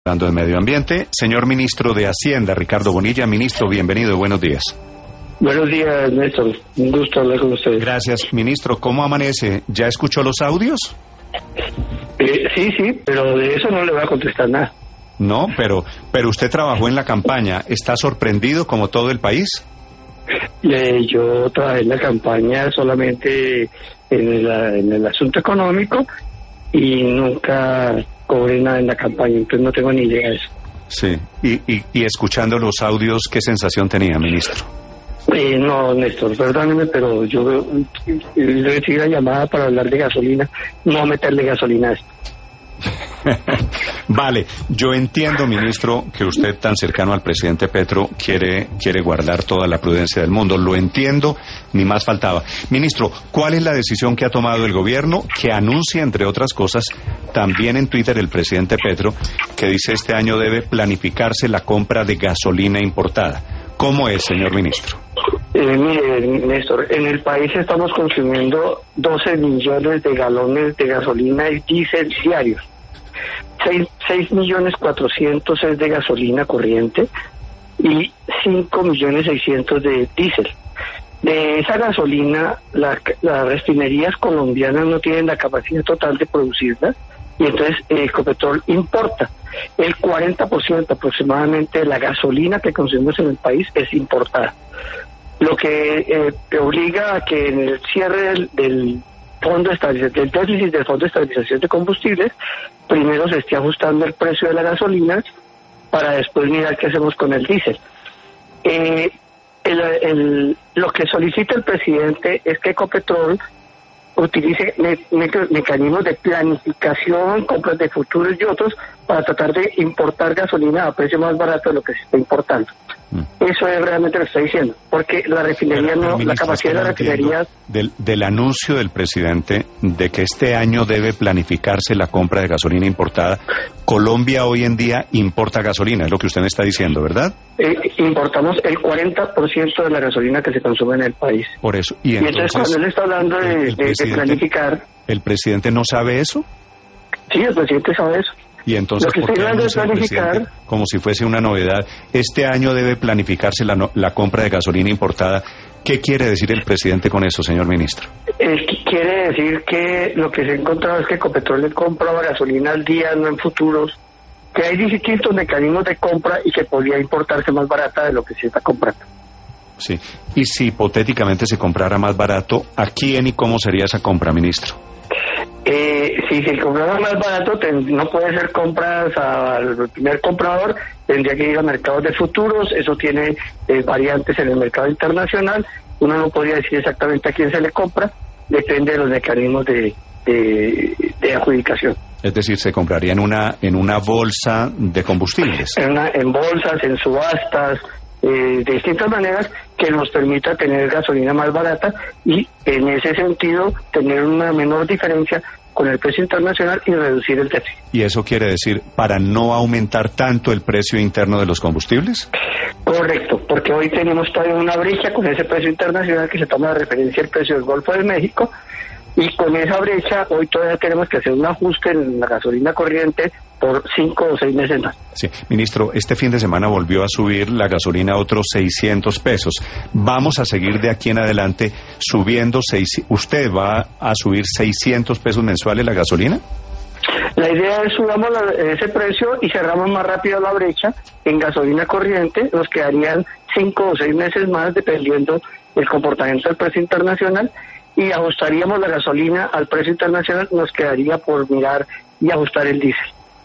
Hablando de medio ambiente, señor ministro de Hacienda, Ricardo Bonilla. Ministro, bienvenido, buenos días. Buenos días, Néstor. Un gusto hablar con ustedes. Gracias, ministro. ¿Cómo amanece? ¿Ya escuchó los audios? Sí, pero de eso no le voy a contestar nada. No, pero usted trabajó en la campaña. ¿Está sorprendido como todo el país? Yo trabajé en la campaña solamente en el asunto económico y nunca cobré nada en la campaña, entonces no tengo ni idea de eso. Sí, y escuchando los audios, ¿qué sensación tenía, ministro? No, Néstor, perdóneme, pero yo recibí la llamada para hablar de gasolina, no meterle gasolina a esto. Vale, yo entiendo, ministro, que usted, tan cercano al presidente Petro, quiere guardar toda la prudencia del mundo. Lo entiendo, ni más faltaba. Ministro, ¿cuál es la decisión que ha tomado el gobierno, que anuncia, entre otras cosas, también en Twitter el presidente Petro, que dice este año debe planificarse la compra de gasolina importada? ¿Cómo es, señor ministro? Mire, Néstor, en el país estamos consumiendo 12 millones de galones de gasolina y diésel diarios. 6.400.000 es de gasolina corriente y 5.600.000 de diésel. De esa gasolina, las refinerías colombianas no tienen la capacidad total de producirla y entonces Ecopetrol importa. El 40% aproximadamente de la gasolina que consumimos en el país es importada. Lo que obliga a que en el cierre del déficit del Fondo de Estabilización de Combustibles, primero se esté ajustando el precio de la gasolina para después mirar qué hacemos con el diésel. Lo que solicita el presidente es que Ecopetrol utilice mecanismos de planificación, compras de futuros y otros para tratar de importar gasolina a precio más barato de lo que se está importando. Eso es realmente lo que está diciendo, porque la refinería la capacidad de la refinería... Del anuncio del presidente de que este año debe planificarse la compra de gasolina importada, Colombia hoy en día importa gasolina, es lo que usted me está diciendo, ¿verdad? Importamos el 40% de la gasolina que se consume en el país. Por eso. Y entonces cuando él está hablando de planificar... ¿El presidente no sabe eso? Sí, el presidente sabe eso. Y entonces, ¿por qué anuncia el presidente como si fuese una novedad? Este año debe planificarse la compra de gasolina importada. ¿Qué quiere decir el presidente con eso, señor ministro? Quiere decir que lo que se ha encontrado es que Ecopetrol le compraba gasolina al día, no en futuros, que hay distintos mecanismos de compra y que podría importarse más barata de lo que se está comprando. Sí, y si hipotéticamente se comprara más barato, ¿a quién y cómo sería esa compra, ministro? Si se comprara más barato, no puede ser compras al primer comprador, tendría que ir a mercados de futuros, eso tiene variantes en el mercado internacional, uno no podría decir exactamente a quién se le compra, depende de los mecanismos de adjudicación. Es decir, se compraría en una bolsa de combustibles. En bolsas, en subastas, de distintas maneras que nos permita tener gasolina más barata y en ese sentido tener una menor diferencia con el precio internacional y reducir el déficit. ¿Y eso quiere decir para no aumentar tanto el precio interno de los combustibles? Correcto, porque hoy tenemos todavía una brecha con ese precio internacional que se toma de referencia el precio del Golfo de México y con esa brecha hoy todavía tenemos que hacer un ajuste en la gasolina corriente por 5 o 6 meses más. Sí, ministro, este fin de semana volvió a subir la gasolina a otros 600 pesos. ¿Vamos a seguir de aquí en adelante subiendo? ¿Usted va a subir 600 pesos mensuales la gasolina? La idea es subamos ese precio y cerramos más rápido la brecha en gasolina corriente. Nos quedarían 5 o 6 meses más dependiendo del comportamiento del precio internacional y ajustaríamos la gasolina al precio internacional. Nos quedaría por mirar y ajustar el diésel.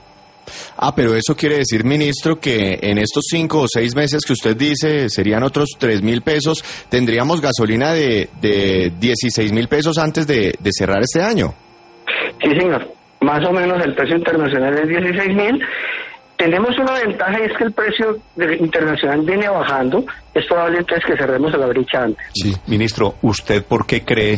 Pero eso quiere decir, ministro, que en estos 5 o 6 meses que usted dice serían otros 3.000 pesos, tendríamos gasolina de 16.000 pesos antes de cerrar este año. Sí, señor. Más o menos el precio internacional es 16.000. Tenemos una ventaja y es que el precio internacional viene bajando. Es probable entonces que cerremos la brecha antes. Sí, ministro, ¿usted por qué cree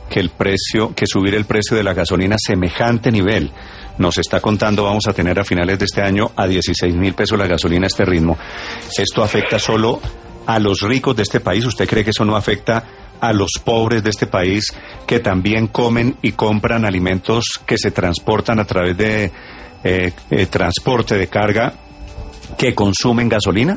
que subir el precio de la gasolina a semejante nivel? Nos está contando, vamos a tener a finales de este año a 16.000 pesos la gasolina a este ritmo. ¿Esto afecta solo a los ricos de este país? ¿Usted cree que eso no afecta a los pobres de este país que también comen y compran alimentos que se transportan a través de transporte de carga que consumen gasolina?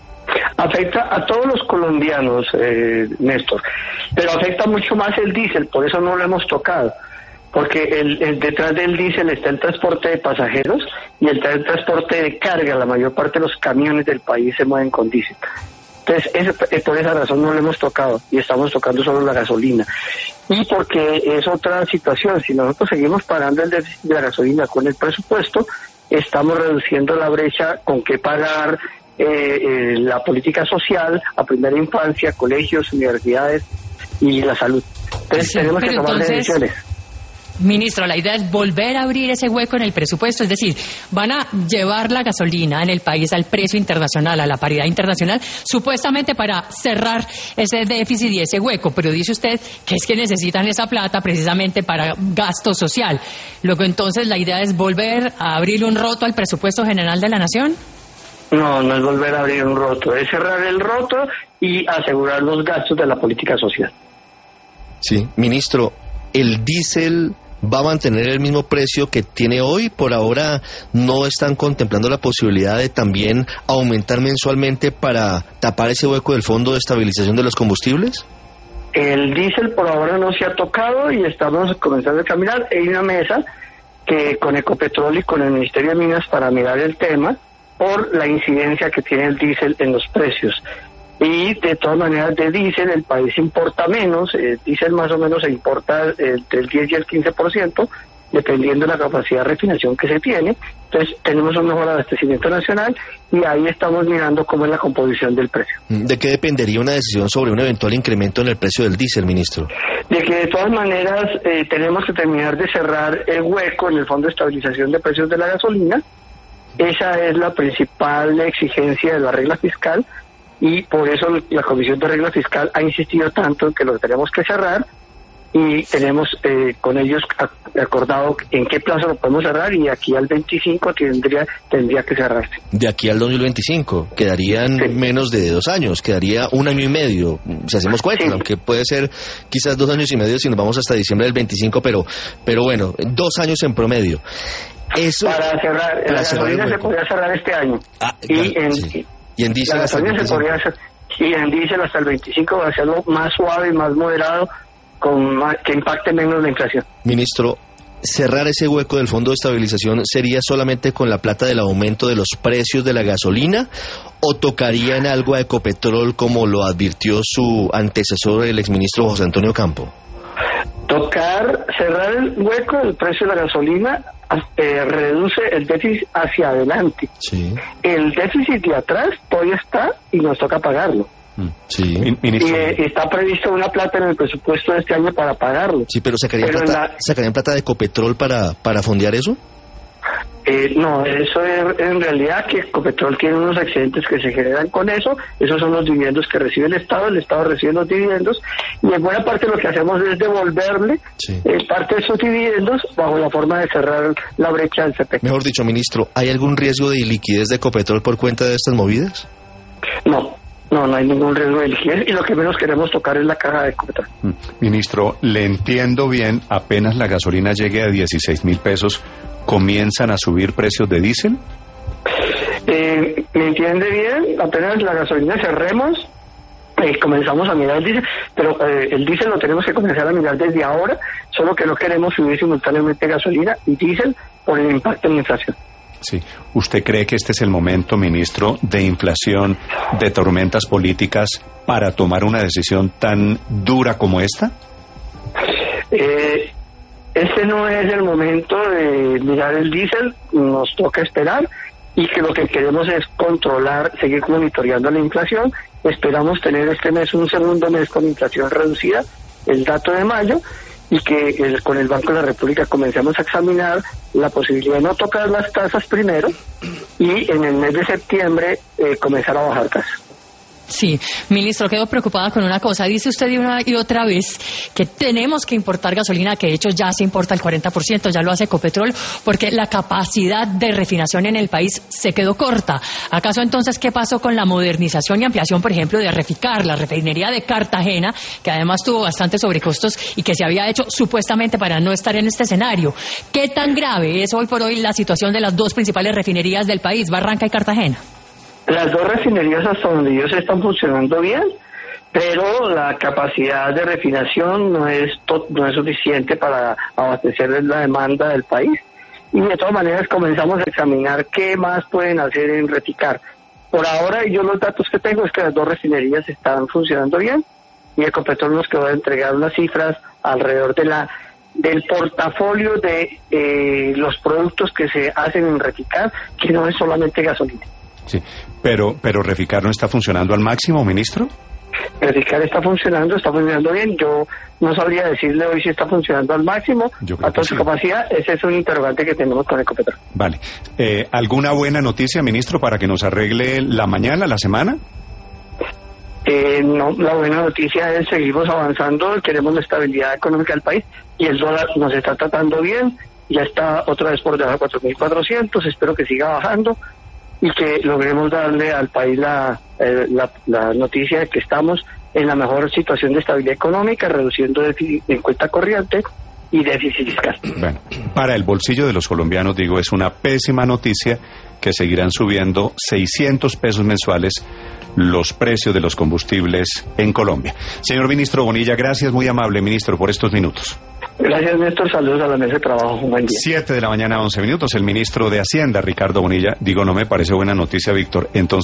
Afecta a todos los colombianos, Néstor, pero afecta mucho más el diésel, por eso no lo hemos tocado, porque detrás del diésel está el transporte de pasajeros y el transporte de carga. La mayor parte de los camiones del país se mueven con diésel. Entonces, por esa razón no lo hemos tocado y estamos tocando solo la gasolina. Y porque es otra situación, si nosotros seguimos pagando el déficit de la gasolina con el presupuesto, estamos reduciendo la brecha con que pagar la política social, a primera infancia, colegios, universidades y la salud. Entonces tenemos que tomar decisiones. Ministro, la idea es volver a abrir ese hueco en el presupuesto, es decir, van a llevar la gasolina en el país al precio internacional, a la paridad internacional, supuestamente para cerrar ese déficit y ese hueco, pero dice usted que es que necesitan esa plata precisamente para gasto social. Luego entonces la idea es volver a abrir un roto al presupuesto general de la nación. No, no es volver a abrir un roto, es cerrar el roto y asegurar los gastos de la política social. Sí, ministro, ¿el diésel va a mantener el mismo precio que tiene hoy? Por ahora no están contemplando la posibilidad de también aumentar mensualmente para tapar ese hueco del Fondo de Estabilización de los Combustibles. El diésel por ahora no se ha tocado y estamos comenzando a caminar. Hay una mesa que con Ecopetrol y con el Ministerio de Minas para mirar el tema por la incidencia que tiene el diésel en los precios. Y de todas maneras de diésel el país importa menos, el diésel más o menos se importa entre el 10 y el 15%, dependiendo de la capacidad de refinación que se tiene. Entonces tenemos un mejor abastecimiento nacional y ahí estamos mirando cómo es la composición del precio. ¿De qué dependería una decisión sobre un eventual incremento en el precio del diésel, ministro? De que de todas maneras tenemos que terminar de cerrar el hueco en el Fondo de Estabilización de Precios de la Gasolina. Esa es la principal exigencia de la regla fiscal y por eso la Comisión de Regla Fiscal ha insistido tanto en que lo tenemos que cerrar y tenemos con ellos acordado en qué plazo lo podemos cerrar y aquí al 25 tendría que cerrarse. De aquí al 2025 quedarían menos de 2 años, quedaría 1 año y medio, si hacemos cuentas, aunque puede ser quizás 2 años y medio si nos vamos hasta diciembre del 25, pero bueno, 2 años en promedio. Eso para cerrar, la gasolina se podría cerrar este año. Y en diésel hasta el 25. Y en diésel hasta el 25 va a hacerlo más suave y más moderado, que impacte menos la inflación. Ministro, ¿cerrar ese hueco del Fondo de Estabilización sería solamente con la plata del aumento de los precios de la gasolina o tocaría en algo a Ecopetrol como lo advirtió su antecesor, el exministro José Antonio Campo? Cerrar el hueco del precio de la gasolina reduce el déficit hacia adelante. Sí. El déficit de atrás todavía está y nos toca pagarlo. Sí. Y está previsto una plata en el presupuesto de este año para pagarlo. Sí, pero ¿sacarían plata de Ecopetrol para fondear eso? No, eso es en realidad que Ecopetrol tiene unos excedentes que se generan con eso. Esos son los dividendos que recibe el Estado recibe los dividendos y en buena parte lo que hacemos es devolverle parte de esos dividendos bajo la forma de cerrar la brecha del CPC. Mejor dicho, ministro, ¿hay algún riesgo de liquidez de Ecopetrol por cuenta de estas movidas? No hay ningún riesgo de liquidez y lo que menos queremos tocar es la caja de Ecopetrol. Ministro, le entiendo bien, apenas la gasolina llegue a 16.000 pesos, ¿comienzan a subir precios de diésel? ¿Me entiende bien? Apenas la gasolina cerremos, comenzamos a mirar el diésel, pero el diésel lo tenemos que comenzar a mirar desde ahora, solo que no queremos subir simultáneamente gasolina y diésel por el impacto en la inflación. Sí. ¿Usted cree que este es el momento, ministro, de inflación, de tormentas políticas, para tomar una decisión tan dura como esta? Este no es el momento de mirar el diésel, nos toca esperar y que lo que queremos es controlar, seguir monitoreando la inflación. Esperamos tener este mes un segundo mes con inflación reducida, el dato de mayo, y que con el Banco de la República comencemos a examinar la posibilidad de no tocar las tasas primero y en el mes de septiembre comenzar a bajar tasas. Sí, ministro, quedo preocupada con una cosa. Dice usted una y otra vez que tenemos que importar gasolina, que de hecho ya se importa el 40%, ya lo hace Ecopetrol, porque la capacidad de refinación en el país se quedó corta. ¿Acaso entonces qué pasó con la modernización y ampliación, por ejemplo, de Reficar, la refinería de Cartagena, que además tuvo bastantes sobrecostos y que se había hecho supuestamente para no estar en este escenario? ¿Qué tan grave es hoy por hoy la situación de las dos principales refinerías del país, Barranca y Cartagena? Las dos refinerías hasta donde ellos están funcionando bien, pero la capacidad de refinación no es suficiente para abastecer la demanda del país. Y de todas maneras comenzamos a examinar qué más pueden hacer en Reficar. Por ahora, yo los datos que tengo es que las dos refinerías están funcionando bien y Ecopetrol nos quedó de entregar unas cifras alrededor del portafolio de los productos que se hacen en Reficar, que no es solamente gasolina. Sí, pero Reficar no está funcionando al máximo, ministro. Reficar está funcionando bien. Yo no sabría decirle hoy si está funcionando al máximo, a toda su capacidad. Ese es un interrogante que tenemos con Ecopetrol. Vale. ¿Alguna buena noticia, ministro, para que nos arregle la mañana, la semana? No, la buena noticia es seguimos avanzando, queremos la estabilidad económica del país y el dólar nos está tratando bien, ya está otra vez por debajo de 4.400, espero que siga bajando y que logremos darle al país la noticia de que estamos en la mejor situación de estabilidad económica, reduciendo déficit en cuenta corriente y déficit fiscal. Bueno, para el bolsillo de los colombianos, digo, es una pésima noticia que seguirán subiendo 600 pesos mensuales los precios de los combustibles en Colombia. Señor ministro Bonilla, gracias, muy amable, ministro, por estos minutos. Gracias, Néstor. Saludos a la mesa de trabajo. Un buen día. 7 de la mañana, 11 minutos. El ministro de Hacienda, Ricardo Bonilla, digo, no me parece buena noticia, Víctor. Entonces,